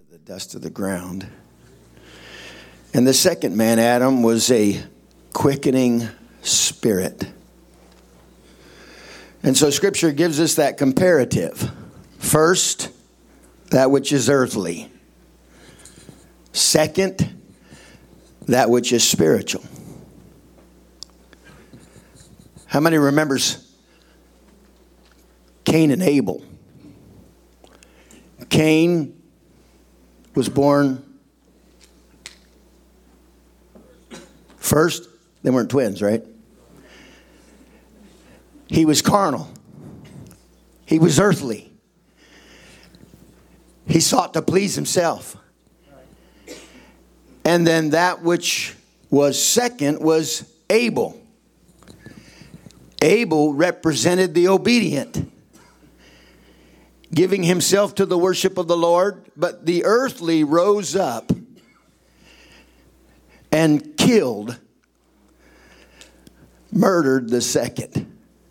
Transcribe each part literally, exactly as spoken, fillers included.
the dust of the ground. And the second man, Adam, was a quickening spirit. And so Scripture gives us that comparative. First, that which is earthly. Second, that which is spiritual. How many remembers Cain and Abel? Cain was born first. They weren't twins, right? He was carnal. He was earthly. He sought to please himself. And then that which was second was Abel. Abel represented the obedient, giving himself to the worship of the Lord. But the earthly rose up and killed, murdered the second.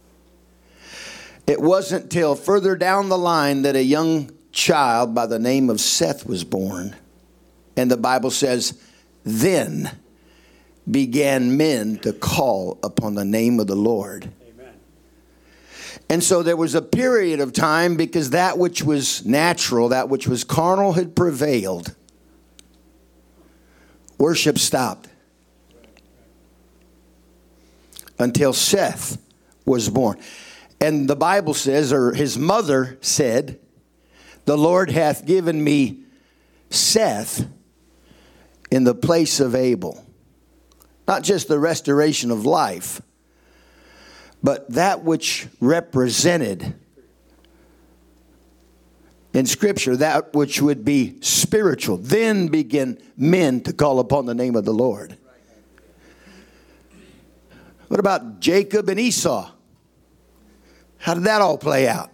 It wasn't till further down the line that a young child by the name of Seth was born. And the Bible says, then began men to call upon the name of the Lord. Amen. And so there was a period of time, because that which was natural, that which was carnal had prevailed. Worship stopped. Until Seth was born. And the Bible says, or his mother said, the Lord hath given me Seth in the place of Abel. Not just the restoration of life, but that which represented in Scripture, that which would be spiritual. Then begin men to call upon the name of the Lord. What about Jacob and Esau? How did that all play out?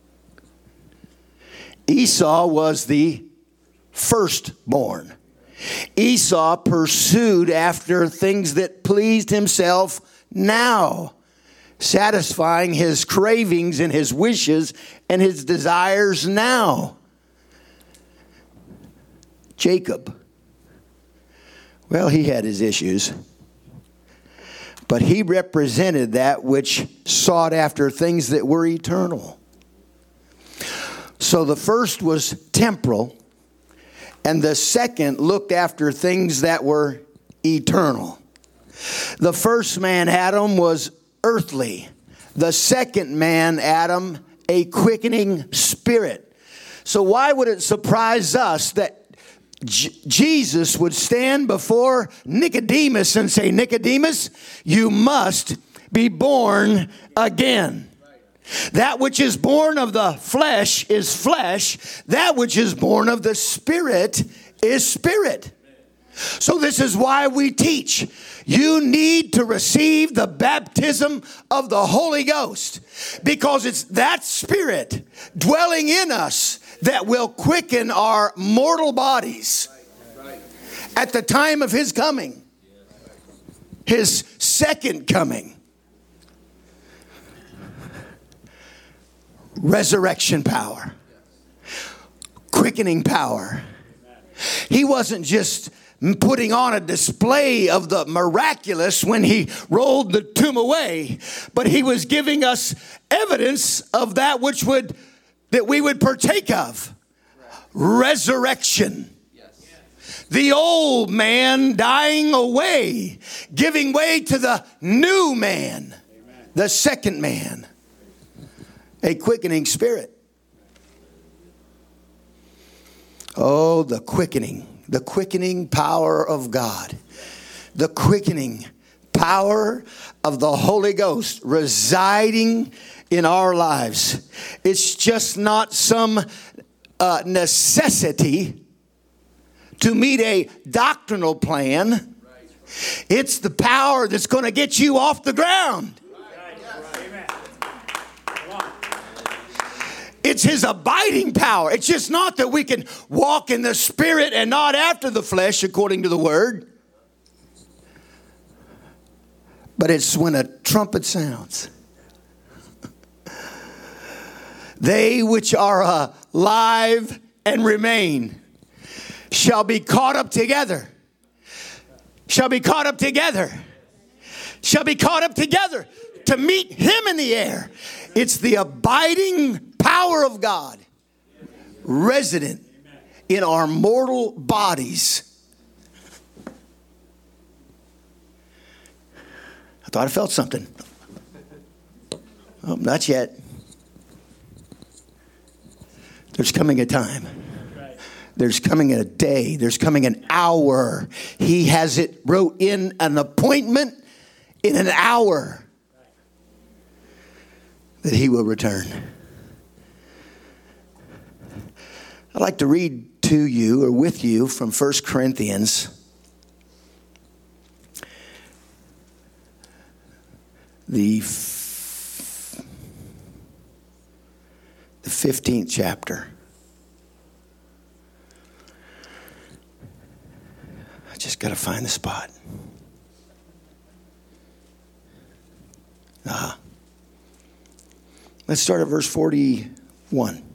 Esau was the firstborn. Esau pursued after things that pleased himself now, satisfying his cravings and his wishes and his desires now. Jacob, well, he had his issues, but he represented that which sought after things that were eternal. So the first was temporal, and the second looked after things that were eternal. The first man, Adam, was earthly. The second man, Adam, a quickening spirit. So why would it surprise us that J- Jesus would stand before Nicodemus and say, Nicodemus, you must be born again. That which is born of the flesh is flesh. That which is born of the Spirit is spirit. So this is why we teach. You need to receive the baptism of the Holy Ghost, because it's that Spirit dwelling in us that will quicken our mortal bodies at the time of His coming, His second coming. Resurrection power, quickening power. He wasn't just putting on a display of the miraculous when He rolled the tomb away, but He was giving us evidence of that which would that we would partake of. Resurrection. The old man dying away, giving way to the new man, the second man. A quickening spirit. Oh, the quickening. The quickening power of God. The quickening power of the Holy Ghost residing in our lives. It's just not some uh, necessity to meet a doctrinal plan. It's the power that's going to get you off the ground. It's His abiding power. It's just not that we can walk in the Spirit and not after the flesh, according to the Word. But it's when a trumpet sounds. They which are alive and remain shall be caught up together. Shall be caught up together. Shall be caught up together to meet him in the air. It's the abiding power of God resident in our mortal bodies. I thought I felt something. Oh, not yet. There's coming a time. There's coming a day. There's coming an hour. He has it wrote in an appointment in an hour that he will return. I'd like to read to you or with you from First Corinthians. The, f- the fifteenth chapter. I just got to find the spot. Ah. Let's start at verse forty-one.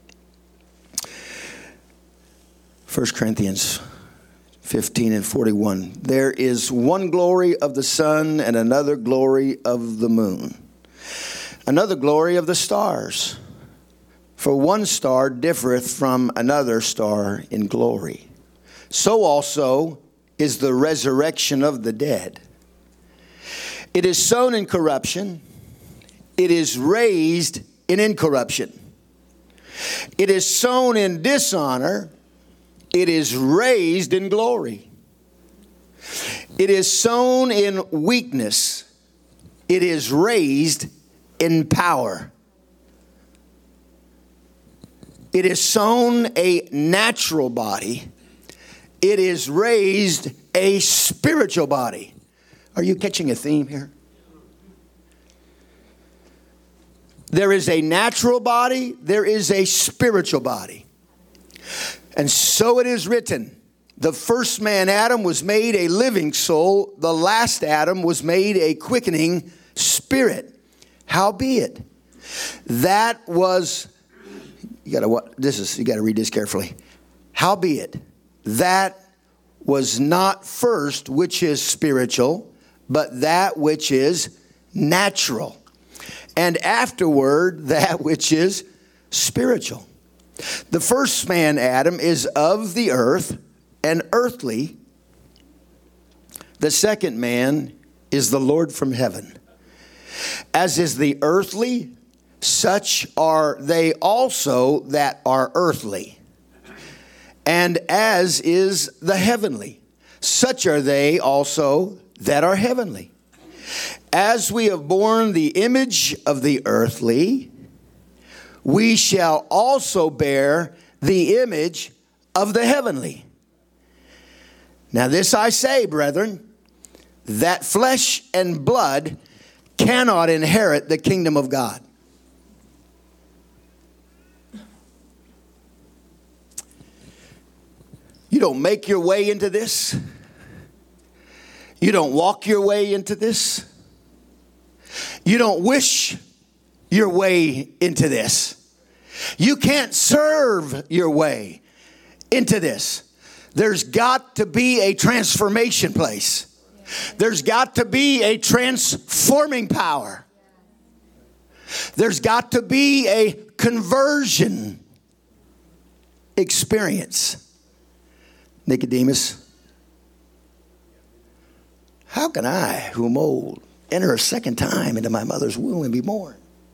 First Corinthians fifteen and forty-one. There is one glory of the sun and another glory of the moon. Another glory of the stars. For one star differeth from another star in glory. So also is the resurrection of the dead. It is sown in corruption. It is raised in incorruption. It is sown in dishonor. It is raised in glory. It is sown in weakness. It is raised in power. It is sown a natural body. It is raised a spiritual body. Are you catching a theme here? There is a natural body. There is a spiritual body. And so it is written, the first man, Adam, was made a living soul. The last Adam was made a quickening spirit. Howbeit, that was, you gotta, this is, you gotta read this carefully. Howbeit, that was not first which is spiritual, but that which is natural. And afterward, that which is spiritual. The first man, Adam, is of the earth and earthly. The second man is the Lord from heaven. As is the earthly, such are they also that are earthly. And as is the heavenly, such are they also that are heavenly. As we have borne the image of the earthly, we shall also bear the image of the heavenly. Now this I say, brethren, that flesh and blood cannot inherit the kingdom of God. You don't make your way into this. You don't walk your way into this. You don't wish your way into this. You can't serve your way into this. There's got to be a transformation place. There's got to be a transforming power. There's got to be a conversion experience. Nicodemus, how can I, who am old, enter a second time into my mother's womb and be born?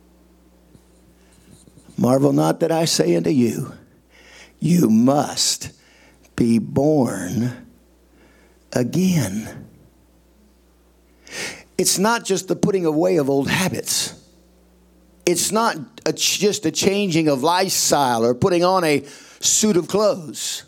Marvel not that I say unto you, you must be born again. It's not just the putting away of old habits. It's not a, just a changing of lifestyle or putting on a suit of clothes.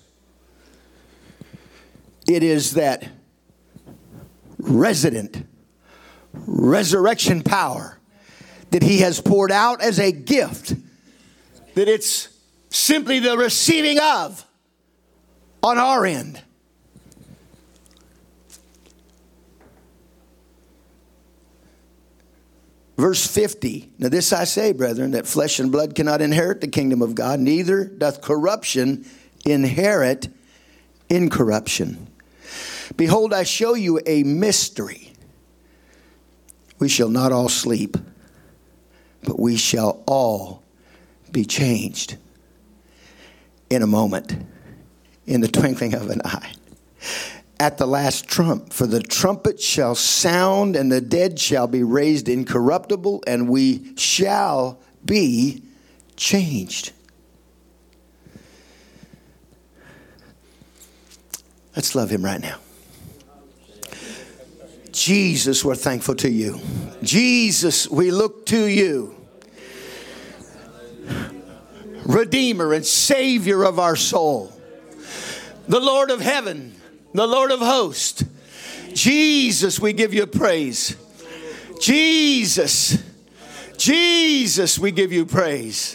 It is that resident resurrection power that he has poured out as a gift, that it's simply the receiving of on our end. Verse fifty. Now this I say, brethren, that flesh and blood cannot inherit the kingdom of God, neither doth corruption inherit incorruption. Behold, I show you a mystery. We shall not all sleep, but we shall all be changed in a moment, in the twinkling of an eye, at the last trump. For the trumpet shall sound, and the dead shall be raised incorruptible, and we shall be changed. Let's love him right now. Jesus, we're thankful to you. Jesus, we look to you. Redeemer and Savior of our soul. The Lord of heaven, the Lord of hosts. Jesus, we give you praise. Jesus, Jesus, we give you praise.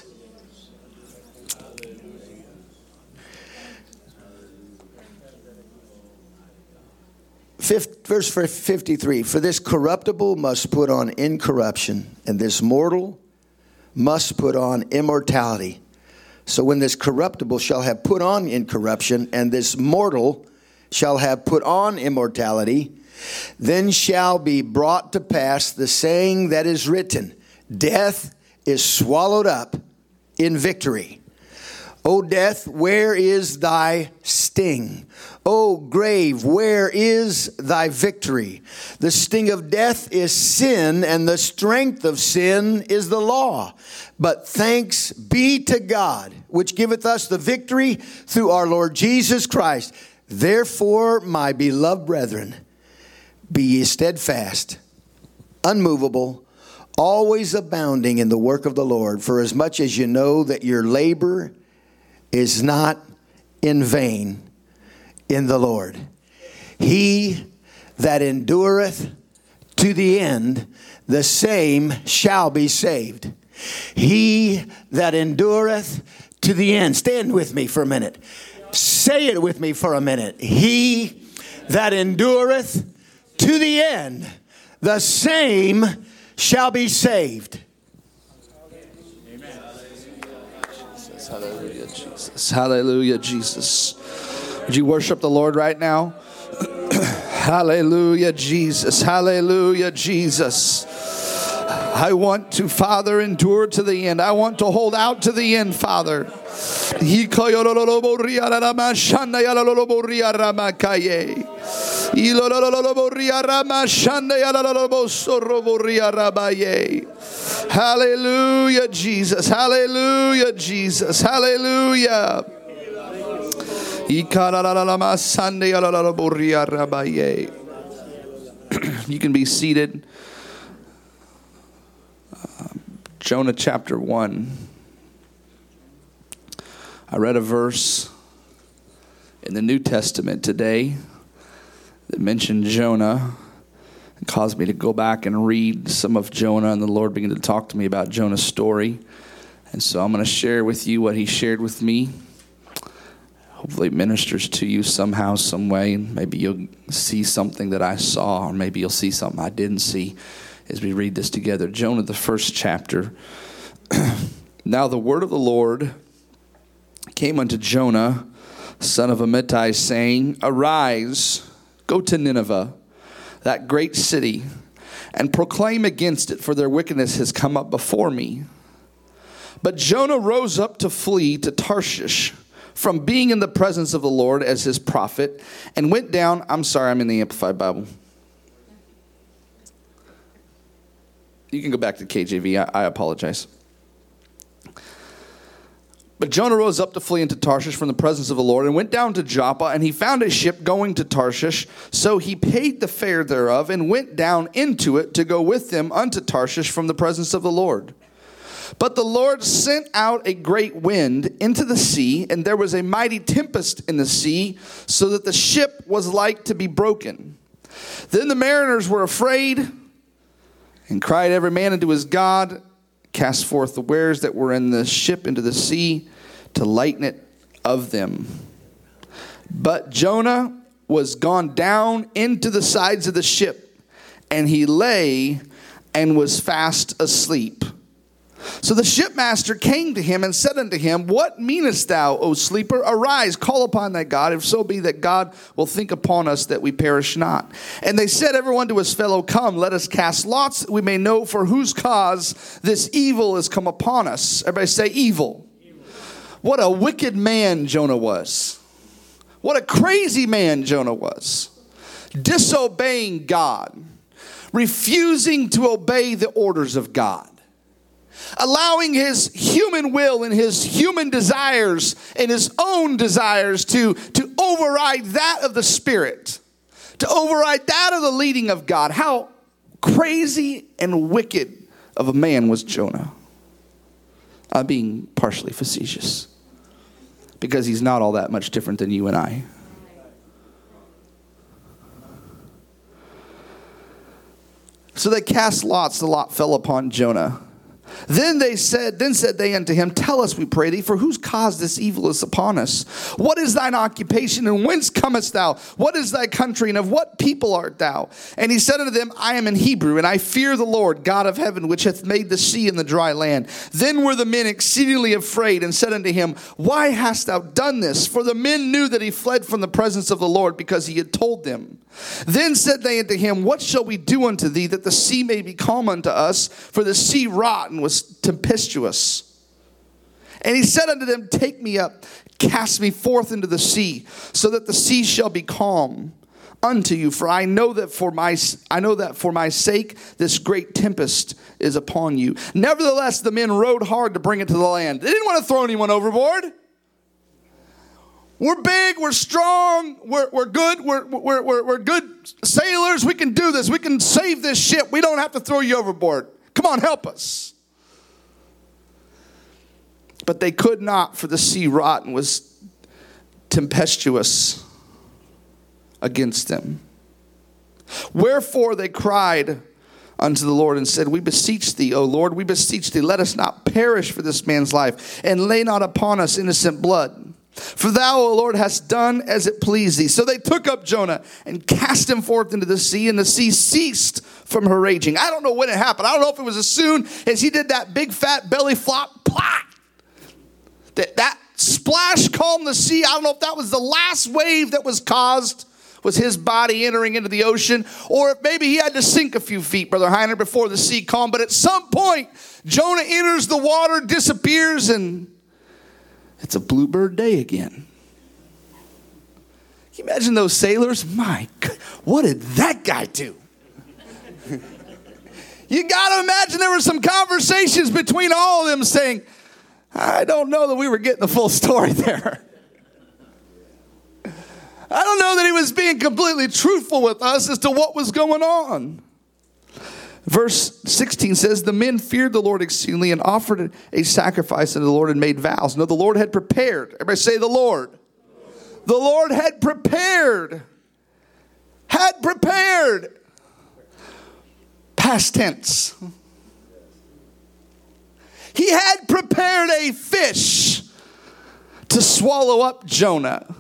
Fifth, verse fifty-three, for this corruptible must put on incorruption, and this mortal must put on immortality. So when this corruptible shall have put on incorruption, and this mortal shall have put on immortality, then shall be brought to pass the saying that is written, death is swallowed up in victory. O death, where is thy sting? O grave, where is thy victory? The sting of death is sin, and the strength of sin is the law. But thanks be to God, which giveth us the victory through our Lord Jesus Christ. Therefore, my beloved brethren, be ye steadfast, unmovable, always abounding in the work of the Lord, for as much as you know that your labor is not in vain in the Lord. He that endureth to the end, the same shall be saved. He that endureth to the end. Stand with me for a minute. Say it with me for a minute. He that endureth to the end, the same shall be saved. Hallelujah, Jesus. Hallelujah, Jesus. Would you worship the Lord right now? Hallelujah, Jesus. Hallelujah, Jesus. I want to, Father, endure to the end. I want to hold out to the end, Father. Hallelujah, Jesus. Hallelujah, Jesus. Hallelujah. You can be seated. Uh, Jonah chapter one. I read a verse in the New Testament today that mentioned Jonah. It caused me to go back and read some of Jonah, and the Lord began to talk to me about Jonah's story. And so I'm going to share with you what he shared with me. Hopefully it ministers to you somehow, some way. Maybe you'll see something that I saw, or maybe you'll see something I didn't see as we read this together. Jonah, the first chapter. Now the word of the Lord came unto Jonah, son of Amittai, saying, Arise, go to Nineveh, that great city, and proclaim against it, for their wickedness has come up before me. But Jonah rose up to flee to Tarshish from being in the presence of the Lord as his prophet, and went down. I'm sorry, I'm in the Amplified Bible. You can go back to K J V. I, I apologize. But Jonah rose up to flee into Tarshish from the presence of the Lord, and went down to Joppa, and he found a ship going to Tarshish. So he paid the fare thereof, and went down into it to go with them unto Tarshish from the presence of the Lord. But the Lord sent out a great wind into the sea, and there was a mighty tempest in the sea, so that the ship was like to be broken. Then the mariners were afraid, and cried every man unto his God, cast forth the wares that were in the ship into the sea, to lighten it of them. But Jonah was gone down into the sides of the ship, and he lay and was fast asleep. So the shipmaster came to him and said unto him, What meanest thou, O sleeper? Arise, call upon thy God, if so be that God will think upon us that we perish not. And they said, everyone to his fellow, Come, let us cast lots, that we may know for whose cause this evil is come upon us. Everybody say evil. Evil. What a wicked man Jonah was. What a crazy man Jonah was. Disobeying God. Refusing to obey the orders of God. Allowing his human will and his human desires and his own desires to, to override that of the Spirit. To override that of the leading of God. How crazy and wicked of a man was Jonah. I'm being partially facetious. Because he's not all that much different than you and I. So they cast lots. The lot fell upon Jonah. Then they said, then said they unto him, Tell us, we pray thee, for whose cause this evil is upon us? What is thine occupation, and whence comest thou? What is thy country, and of what people art thou? And he said unto them, I am an Hebrew, and I fear the Lord, God of heaven, which hath made the sea and the dry land. Then were the men exceedingly afraid, and said unto him, Why hast thou done this? For the men knew that he fled from the presence of the Lord, because he had told them. Then said they unto him, What shall we do unto thee, that the sea may be calm unto us? For the sea wrought and was tempestuous. And he said unto them, Take me up, cast me forth into the sea, so that the sea shall be calm unto you. For I know that for my I know that for my sake this great tempest is upon you. Nevertheless, the men rowed hard to bring it to the land. They didn't want to throw anyone overboard. We're big, we're strong, we're, we're good, we're, we're, we're, we're good sailors. We can do this. We can save this ship. We don't have to throw you overboard. Come on, help us. But they could not, for the sea wrought and was tempestuous against them. Wherefore they cried unto the Lord and said, We beseech thee, O Lord, we beseech thee, let us not perish for this man's life, and lay not upon us innocent blood. For thou, O Lord, hast done as it pleased thee. So they took up Jonah and cast him forth into the sea, and the sea ceased from her raging. I don't know when it happened. I don't know if it was as soon as he did that big fat belly flop, plot. That, that splash calmed the sea. I don't know if that was the last wave that was caused, was his body entering into the ocean, or if maybe he had to sink a few feet, Brother Heiner, before the sea calmed. But at some point, Jonah enters the water, disappears, and it's a bluebird day again. Can you imagine those sailors? My God, what did that guy do? You got to imagine there were some conversations between all of them saying, I don't know that we were getting the full story there. I don't know that he was being completely truthful with us as to what was going on. Verse sixteen says, The men feared the Lord exceedingly and offered a sacrifice unto the Lord and made vows. No, the Lord had prepared. Everybody say the Lord. The Lord had prepared. Had prepared. Past tense. He had prepared a fish to swallow up Jonah.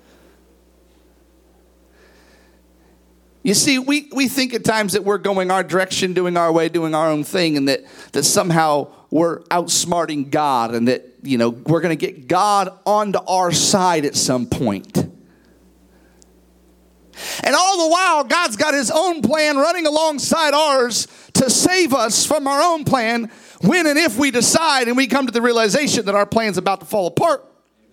You see, we, we think at times that we're going our direction, doing our way, doing our own thing, and that, that somehow we're outsmarting God, and that, you know, we're going to get God onto our side at some point. And all the while, God's got his own plan running alongside ours to save us from our own plan when and if we decide and we come to the realization that our plan's about to fall apart.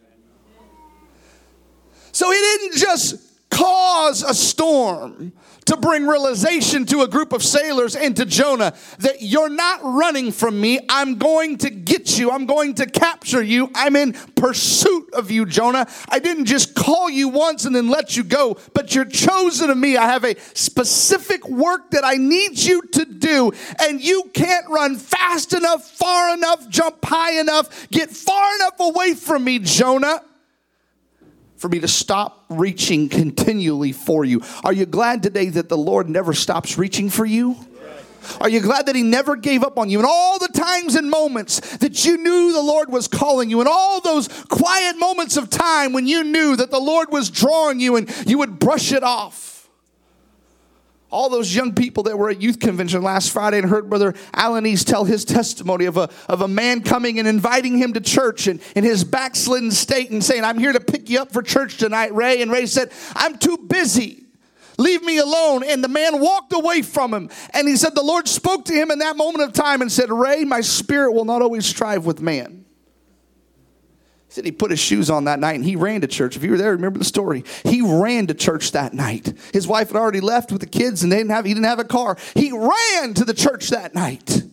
So he didn't just cause a storm to bring realization to a group of sailors and to Jonah that you're not running from me. I'm going to get you. I'm going to capture you. I'm in pursuit of you, Jonah. I didn't just call you once and then let you go, but you're chosen of me. I have a specific work that I need you to do, and you can't run fast enough, far enough, jump high enough, get far enough away from me, Jonah, for me to stop reaching continually for you. Are you glad today that the Lord never stops reaching for you? Are you glad that he never gave up on you? And all the times and moments that you knew the Lord was calling you, and all those quiet moments of time when you knew that the Lord was drawing you and you would brush it off. all those young people that were at youth convention last Friday and heard Brother Alanis tell his testimony of a, of a man coming and inviting him to church in, in his backslidden state and saying, I'm here to pick you up for church tonight, Ray. And Ray said, I'm too busy. Leave me alone. And the man walked away from him. And he said the Lord spoke to him in that moment of time and said, Ray, my spirit will not always strive with man. He said he put his shoes on that night and he ran to church. If you were there, remember the story. He ran to church that night. His wife had already left with the kids and they didn't have, he didn't have a car. He ran to the church that night.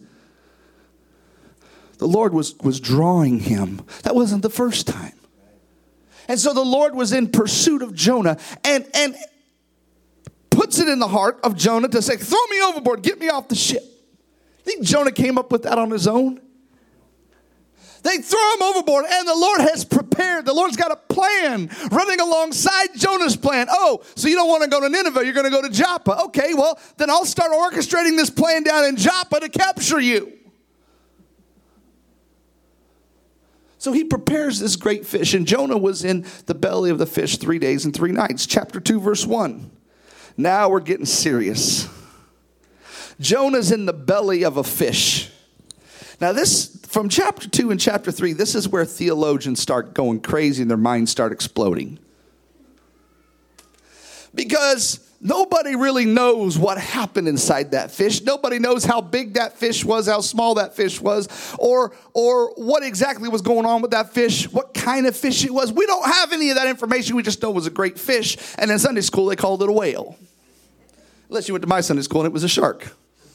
The Lord was, was drawing him. That wasn't the first time. And so the Lord was in pursuit of Jonah and, and puts it in the heart of Jonah to say, throw me overboard, get me off the ship. You think Jonah came up with that on his own? They throw him overboard, and the Lord has prepared. The Lord's got a plan running alongside Jonah's plan. Oh, so you don't want to go to Nineveh, you're going to go to Joppa. Okay, well, then I'll start orchestrating this plan down in Joppa to capture you. So he prepares this great fish, and Jonah was in the belly of the fish three days and three nights. Chapter two, verse one. Now we're getting serious. Jonah's in the belly of a fish. Now this, from chapter two and chapter three, this is where theologians start going crazy and their minds start exploding. Because nobody really knows what happened inside that fish. Nobody knows how big that fish was, how small that fish was, or, or what exactly was going on with that fish, what kind of fish it was. We don't have any of that information. We just know it was a great fish. And in Sunday school, they called it a whale. Unless you went to my Sunday school and it was a shark.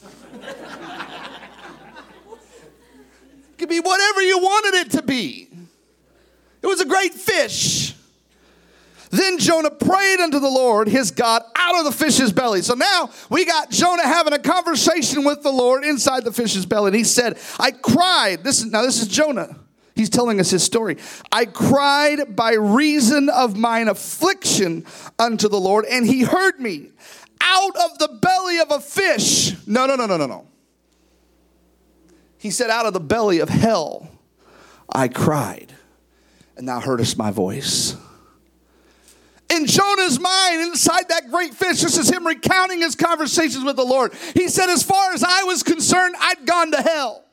It could be whatever you wanted it to be. It was a great fish. Then Jonah prayed unto the Lord, his God, out of the fish's belly. So now we got Jonah having a conversation with the Lord inside the fish's belly. And he said, I cried. This is, now this is Jonah. He's telling us his story. I cried by reason of mine affliction unto the Lord, and he heard me out of the belly of a fish. No, no, no, no, no, no. He said, out of the belly of hell, I cried, and thou heardest my voice. In Jonah's mind, inside that great fish, this is him recounting his conversations with the Lord. He said, as far as I was concerned, I'd gone to hell.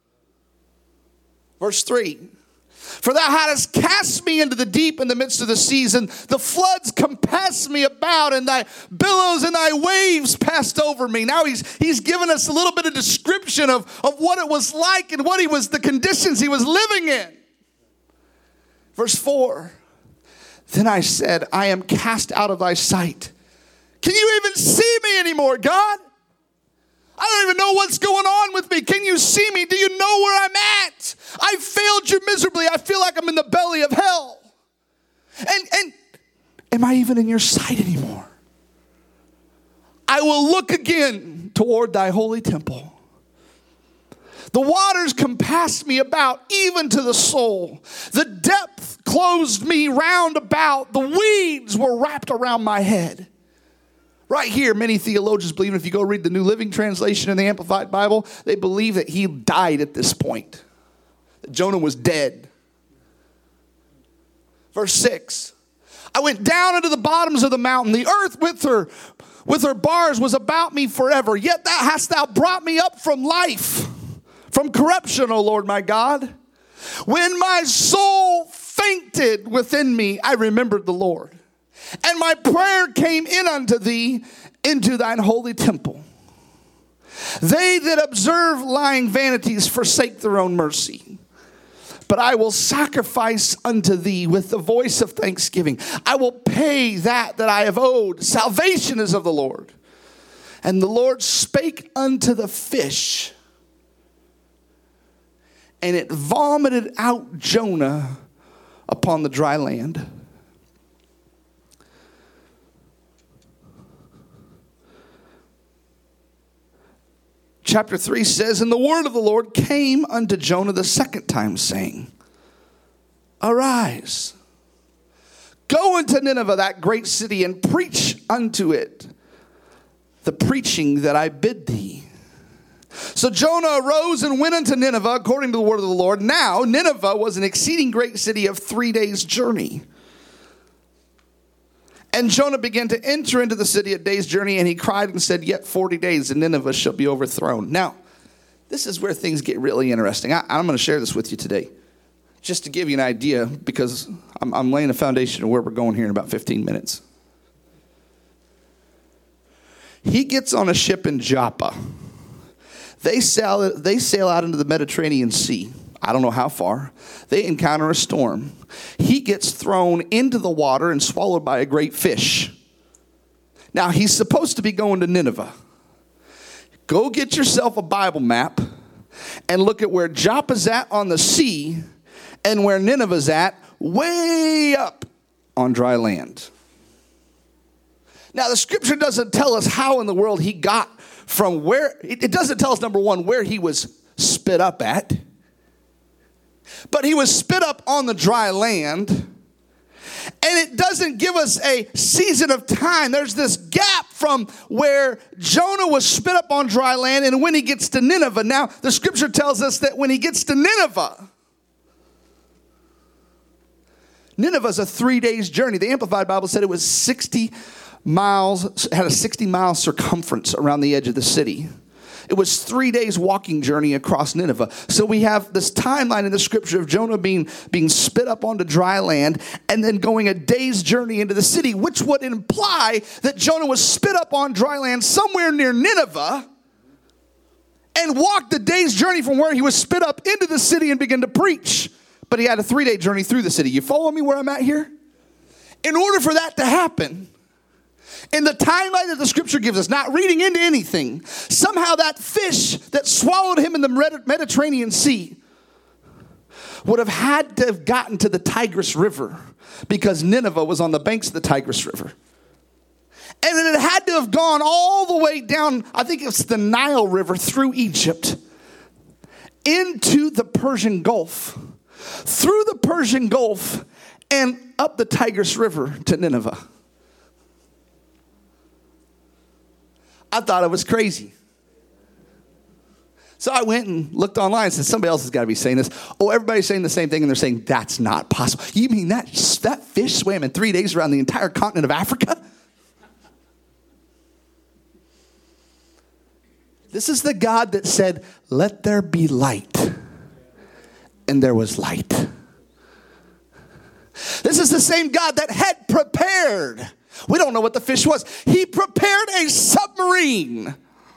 Verse three. For thou hadst cast me into the deep in the midst of the seas, and the floods compassed me about, and thy billows and thy waves passed over me. Now he's he's given us a little bit of description of, of what it was like and what he was, the conditions he was living in. Verse four. Then I said, I am cast out of thy sight. Can you even see me anymore, God? I don't even know what's going on with me. Can you see me? Do you know where I'm at? I failed you miserably. I feel like I'm in the belly of hell. And, and am I even in your sight anymore? I will look again toward thy holy temple. The waters compassed me about, even to the soul. The depth closed me round about. The weeds were wrapped around my head. Right here, many theologians believe, if you go read the New Living Translation in the Amplified Bible, they believe that he died at this point. That Jonah was dead. Verse six. I went down into the bottoms of the mountain. The earth with her, with her bars was about me forever. Yet thou hast thou brought me up from life, from corruption, O Lord my God. When my soul fainted within me, I remembered the Lord. And my prayer came in unto thee into thine holy temple. They that observe lying vanities forsake their own mercy. But I will sacrifice unto thee with the voice of thanksgiving. I will pay that that I have owed. Salvation is of the Lord. And the Lord spake unto the fish, and it vomited out Jonah upon the dry land. Chapter three says, and the word of the Lord came unto Jonah the second time, saying, arise, go into Nineveh, that great city, and preach unto it the preaching that I bid thee. So Jonah arose and went unto Nineveh according to the word of the Lord. Now Nineveh was an exceeding great city of three days' journey. And Jonah began to enter into the city a day's journey, and he cried and said, yet forty days, and Nineveh shall be overthrown. Now, this is where things get really interesting. I, I'm going to share this with you today, just to give you an idea, because I'm, I'm laying a foundation of where we're going here in about fifteen minutes. He gets on a ship in Joppa. They sail, they sail out into the Mediterranean Sea. I don't know how far. They encounter a storm. He gets thrown into the water and swallowed by a great fish. Now, he's supposed to be going to Nineveh. Go get yourself a Bible map and look at where Joppa's at on the sea and where Nineveh's at way up on dry land. Now, the scripture doesn't tell us how in the world he got from where, it doesn't tell us, number one, where he was spit up at. But he was spit up on the dry land. And it doesn't give us a season of time. There's this gap from where Jonah was spit up on dry land and when he gets to Nineveh. Now, the scripture tells us that when he gets to Nineveh, Nineveh's a three days journey. The Amplified Bible said it was sixty miles, had a sixty mile circumference around the edge of the city. It was three days walking journey across Nineveh. So we have this timeline in the scripture of Jonah being, being spit up onto dry land and then going a day's journey into the city, which would imply that Jonah was spit up on dry land somewhere near Nineveh and walked the day's journey from where he was spit up into the city and began to preach. But he had a three-day journey through the city. You follow me where I'm at here? In order for that to happen, in the timeline that the scripture gives us, not reading into anything, somehow that fish that swallowed him in the Mediterranean Sea would have had to have gotten to the Tigris River because Nineveh was on the banks of the Tigris River. And it had to have gone all the way down, I think it's the Nile River, through Egypt, into the Persian Gulf, through the Persian Gulf, and up the Tigris River to Nineveh. I thought it was crazy. So I went and looked online and said, somebody else has got to be saying this. Oh, everybody's saying the same thing, and they're saying, that's not possible. You mean that, that fish swam in three days around the entire continent of Africa? This is the God that said, let there be light. And there was light. This is the same God that had prepared. We don't know what the fish was. He prepared a submarine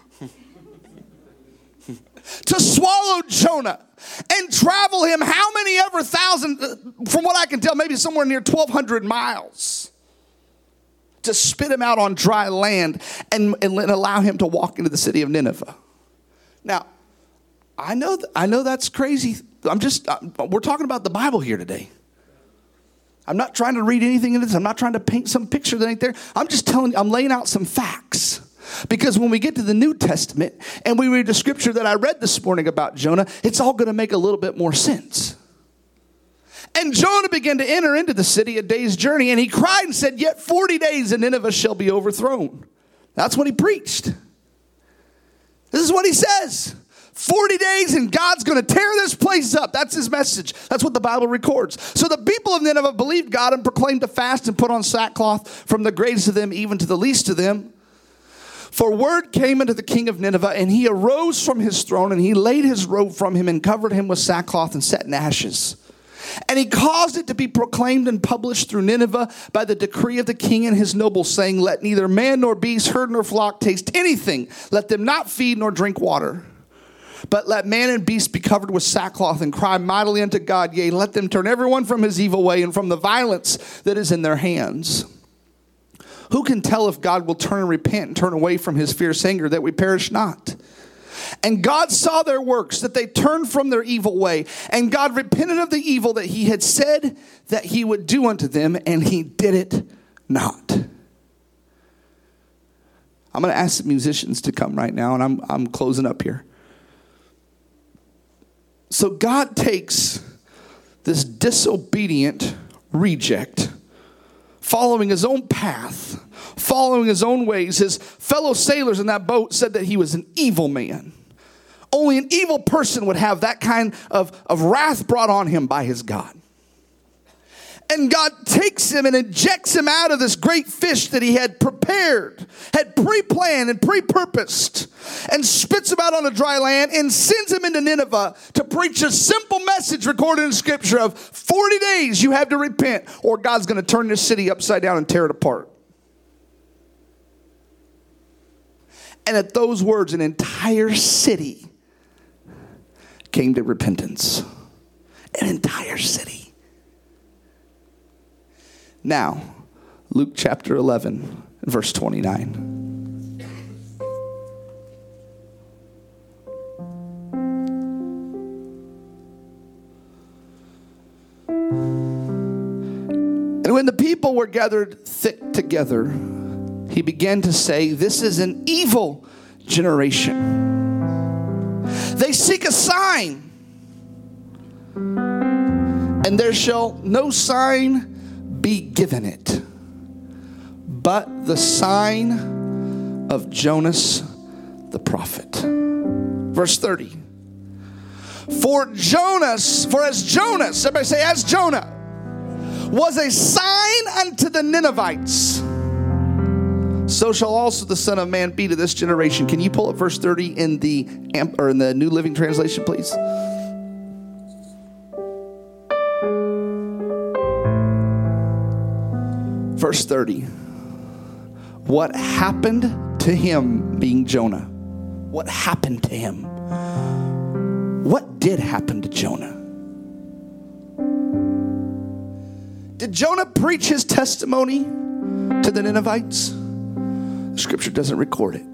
to swallow Jonah and travel him how many ever thousand, from what I can tell, maybe somewhere near twelve hundred miles to spit him out on dry land and, and allow him to walk into the city of Nineveh. Now, I know, th- I know that's crazy. I'm just, I'm, we're talking about the Bible here today. I'm not trying to read anything in this. I'm not trying to paint some picture that ain't there. I'm just telling you, I'm laying out some facts. Because when we get to the New Testament and we read the scripture that I read this morning about Jonah, it's all going to make a little bit more sense. And Jonah began to enter into the city a day's journey, and he cried and said, yet forty days and Nineveh shall be overthrown. That's what he preached. This is what he says. forty days and God's going to tear this place up. That's his message. That's what the Bible records. So the people of Nineveh believed God and proclaimed to fast and put on sackcloth from the greatest of them even to the least of them. For word came unto the king of Nineveh, and he arose from his throne, and he laid his robe from him and covered him with sackcloth and set in ashes. And he caused it to be proclaimed and published through Nineveh by the decree of the king and his nobles, saying, let neither man nor beast, herd nor flock taste anything. Let them not feed nor drink water. But let man and beast be covered with sackcloth and cry mightily unto God. Yea, let them turn everyone from his evil way and from the violence that is in their hands. Who can tell if God will turn and repent and turn away from his fierce anger that we perish not? And God saw their works, that they turned from their evil way. And God repented of the evil that he had said that he would do unto them, and he did it not. I'm going to ask the musicians to come right now, and I'm, I'm closing up here. So God takes this disobedient reject, following his own path, following his own ways. His fellow sailors in that boat said that he was an evil man. Only an evil person would have that kind of, of wrath brought on him by his God. And God takes him and injects him out of this great fish that he had prepared, had pre-planned and pre-purposed, and spits him out on a dry land and sends him into Nineveh to preach a simple message recorded in Scripture of forty days you have to repent or God's going to turn this city upside down and tear it apart. And at those words, an entire city came to repentance. An entire city. Now, Luke chapter eleven, verse twenty-nine. And when the people were gathered thick together, he began to say, this is an evil generation. They seek a sign, and there shall no sign be given it, but the sign of Jonas the prophet. Verse thirty. For Jonas, for as Jonas, everybody say, as Jonah, was a sign unto the Ninevites, so shall also the Son of Man be to this generation. Can you pull up verse thirty in the or in the New Living Translation, please? Verse thirty. What happened to him, being Jonah? What happened to him? What did happen to Jonah? Did Jonah preach his testimony to the Ninevites? The Scripture doesn't record it.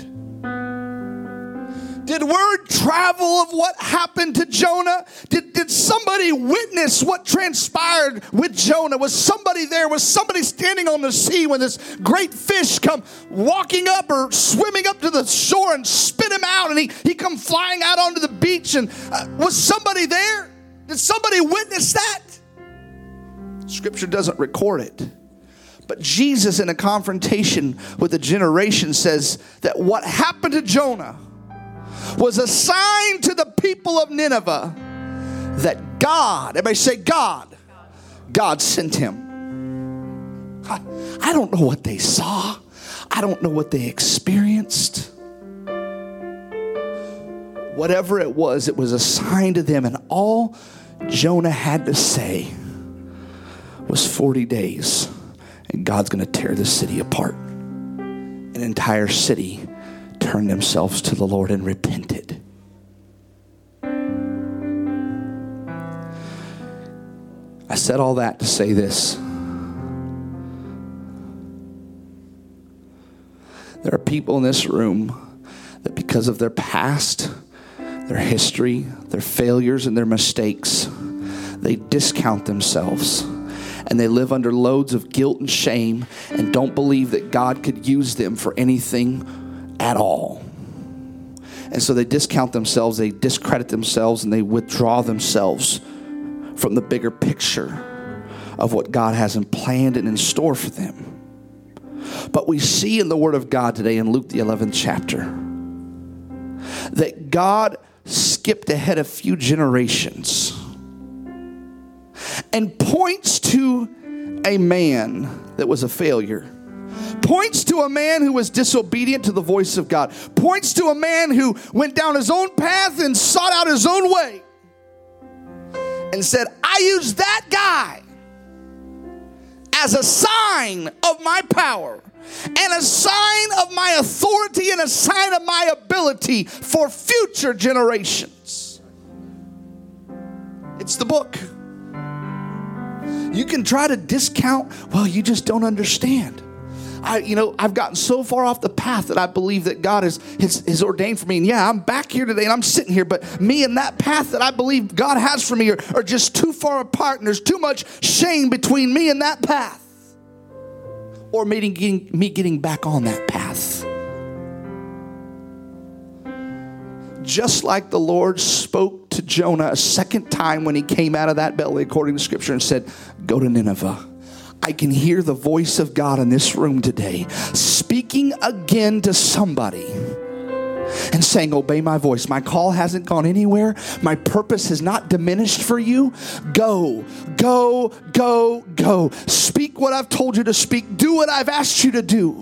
Did word travel of what happened to Jonah? Did, did somebody witness what transpired with Jonah? Was somebody there? Was somebody standing on the sea when this great fish come walking up or swimming up to the shore and spit him out, and he, he come flying out onto the beach? And uh, was somebody there? Did somebody witness that? Scripture doesn't record it. But Jesus, in a confrontation with a generation, says that what happened to Jonah was a sign to the people of Nineveh that God, everybody say God, God sent him. I, I don't know what they saw. I don't know what they experienced. Whatever it was, it was a sign to them. And all Jonah had to say was forty days. And God's going to tear this city apart. An entire city turned themselves to the Lord and repented. I said all that to say this. There are people in this room that because of their past, their history, their failures, and their mistakes, they discount themselves. And they live under loads of guilt and shame and don't believe that God could use them for anything at all. And so they discount themselves, they discredit themselves, and they withdraw themselves from the bigger picture of what God has in planned and in store for them. But we see in the Word of God today in Luke the eleventh chapter that God skipped ahead a few generations and points to a man that was a failure. Points to a man who was disobedient to the voice of God. Points to a man who went down his own path and sought out his own way. And said, I use that guy as a sign of my power and a sign of my authority and a sign of my ability for future generations. It's the book. You can try to discount, well, you just don't understand. I, you know, I've gotten so far off the path that I believe that God has, has, has ordained for me. And yeah, I'm back here today and I'm sitting here, but me and that path that I believe God has for me are, are just too far apart, and there's too much shame between me and that path. Or me getting, me getting back on that path. Just like the Lord spoke to Jonah a second time when he came out of that belly, according to Scripture, and said, go to Nineveh. I can hear the voice of God in this room today, speaking again to somebody and saying, obey my voice. My call hasn't gone anywhere. My purpose has not diminished for you. Go, go, go, go. Speak what I've told you to speak. Do what I've asked you to do.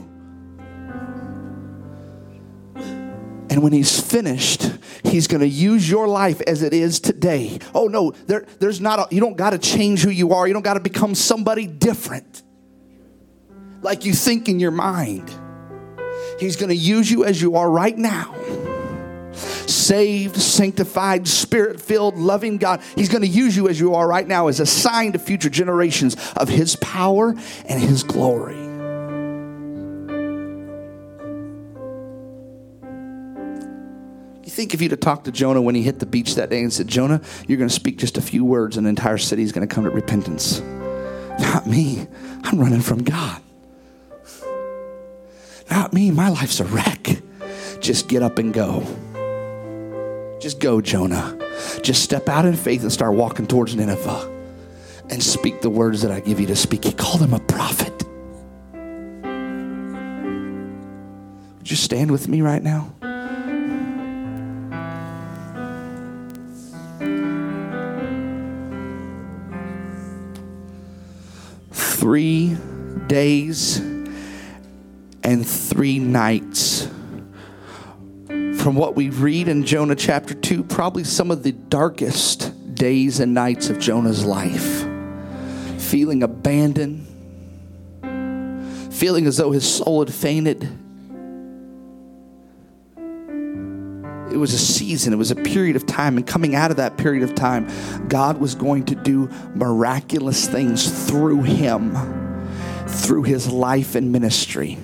And when he's finished, he's going to use your life as it is today. Oh no, there, there's not. A, you don't got to change who you are. You don't got to become somebody different, like you think in your mind. He's going to use you as you are right now. Saved, sanctified, spirit-filled, loving God. He's going to use you as you are right now as a sign to future generations of his power and his glory. You think if you'd have talked to Jonah when he hit the beach that day and said, Jonah, you're going to speak just a few words and the entire city is going to come to repentance. Not me. I'm running from God. Not me. My life's a wreck. Just get up and go. Just go, Jonah. Just step out in faith and start walking towards Nineveh and speak the words that I give you to speak. He called him a prophet. Would you stand with me right now? Three days and three nights. From what we read in Jonah chapter two, probably some of the darkest days and nights of Jonah's life. Feeling abandoned. Feeling as though his soul had fainted. It was a season. It was a period of time. And coming out of that period of time, God was going to do miraculous things through him, through his life and ministry.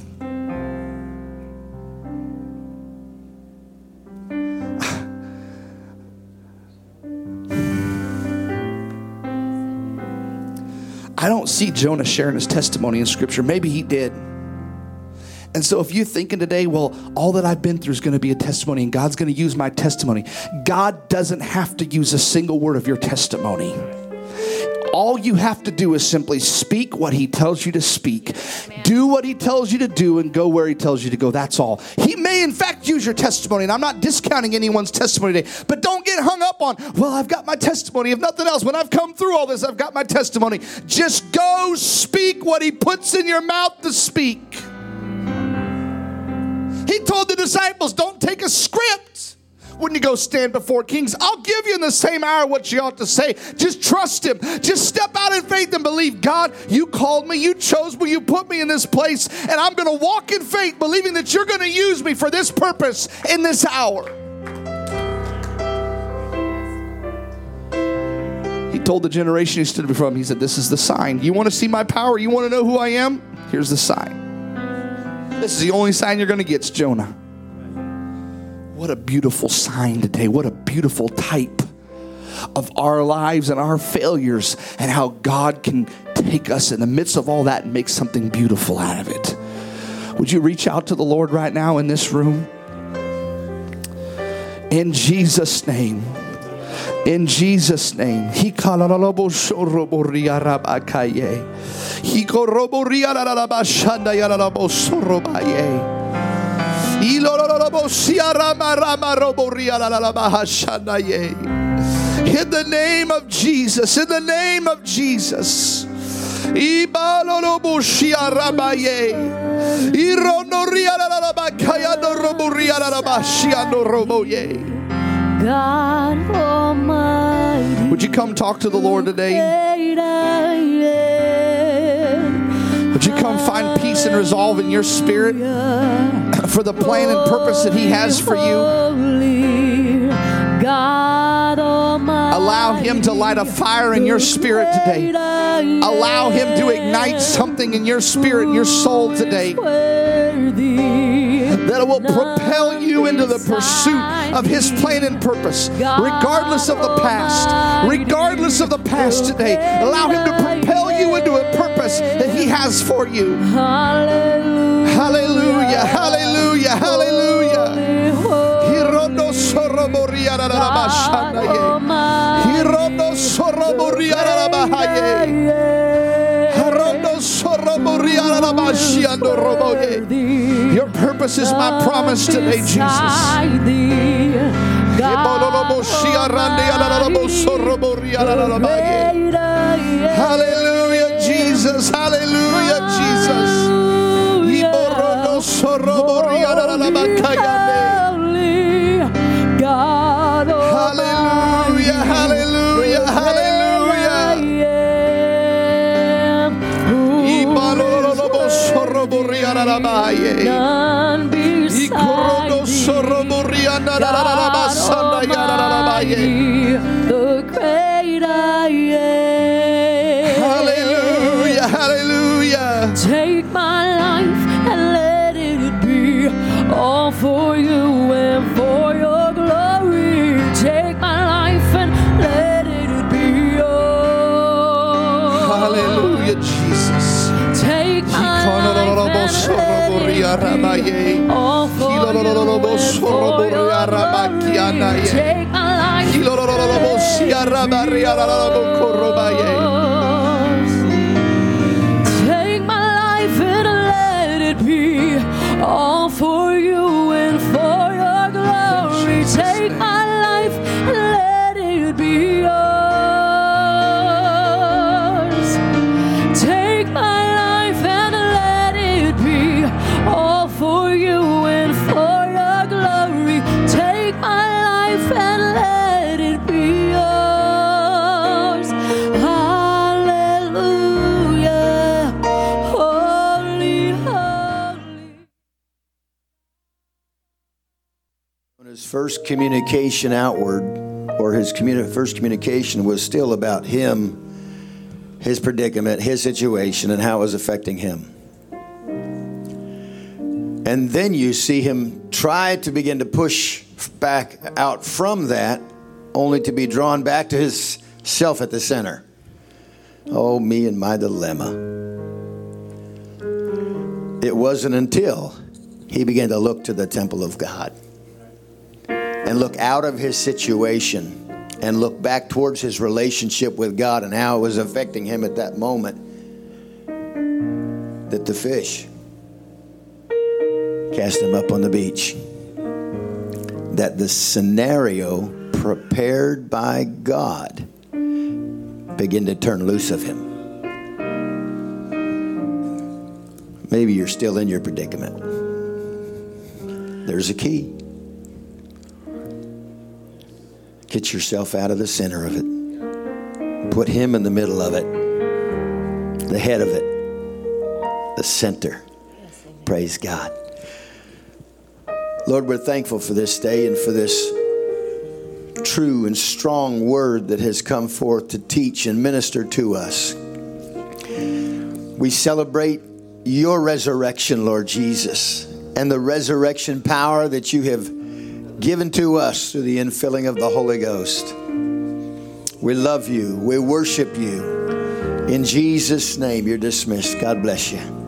I don't see Jonah sharing his testimony in Scripture. Maybe he did. And so if you're thinking today, well, all that I've been through is going to be a testimony and God's going to use my testimony. God doesn't have to use a single word of your testimony. All you have to do is simply speak what he tells you to speak. Do what he tells you to do and go where he tells you to go. That's all. He may in fact use your testimony, and I'm not discounting anyone's testimony today, but don't get hung up on, well, I've got my testimony. If nothing else, when I've come through all this, I've got my testimony. Just go speak what he puts in your mouth to speak. He told the disciples, don't take a script when you go stand before kings. I'll give you in the same hour what you ought to say. Just trust him. Just step out in faith and believe, God, you called me, you chose me, you put me in this place, and I'm going to walk in faith, believing that you're going to use me for this purpose in this hour. He told the generation he stood before him, he said, this is the sign. You want to see my power? You want to know who I am? Here's the sign. This is the only sign you're going to get. It's Jonah. What a beautiful sign today. What a beautiful type of our lives and our failures and how God can take us in the midst of all that and make something beautiful out of it. Would you reach out to the Lord right now in this room? In Jesus' name. In Jesus' name. He He koroboria la la bashanda ya la bosorobaye. Ilololobosia rama rama roboria la la bahashanda ye. In the name of Jesus, in the name of Jesus. Ibalolobosia rabaye. Ironoria la la bakaya no roboria la bashia no roboye. God Almighty. Would you come talk to the Lord today? Would you come find peace and resolve in your spirit for the plan and purpose that he has for you? Allow him to light a fire in your spirit today. Allow him to ignite something in your spirit, your soul today, that will propel you into the pursuit of his plan and purpose, regardless of the past. Regardless of the past today, allow him to propel you into a purpose that he has for you. Hallelujah, hallelujah, hallelujah. Hirono soroboria la la bashanda ye. Hirono soroboria la la bahaye. Hirono soroboria la la Your purpose is my promise today, Jesus. Hallelujah, Jesus. Hallelujah, Jesus. Hallelujah, hallelujah, hallelujah. None beside thee, the great I am. Hallelujah, hallelujah. Take my life and let it be all for you and for your glory. Take my life and let it be yours. Hallelujah, Jesus. Take my life and let it be all for you and for your glory. Take my life and let it be yours. Take my life and let it be all for you and for your glory. Take my life and let it be yours. Take my life and let it be all for you and for your glory. Take my life and let it be yours. Hallelujah. Holy, holy. His first communication outward, or his communi- first communication, was still about him, his predicament, his situation, and how it was affecting him. And then you see him try to begin to push back out from that, only to be drawn back to his self at the center. Oh, me and my dilemma. It wasn't until he began to look to the temple of God and look out of his situation and look back towards his relationship with God and how it was affecting him at that moment, that the fish cast him up on the beach. That the scenario prepared by God began to turn loose of him. Maybe you're still in your predicament. There's a key. Get yourself out of the center of it. Put him in the middle of it. The head of it. The center. Praise God. Lord, we're thankful for this day and for this true and strong word that has come forth to teach and minister to us. We celebrate your resurrection, Lord Jesus, and the resurrection power that you have given to us through the infilling of the Holy Ghost. We love you. We worship you. In Jesus' name, you're dismissed. God bless you.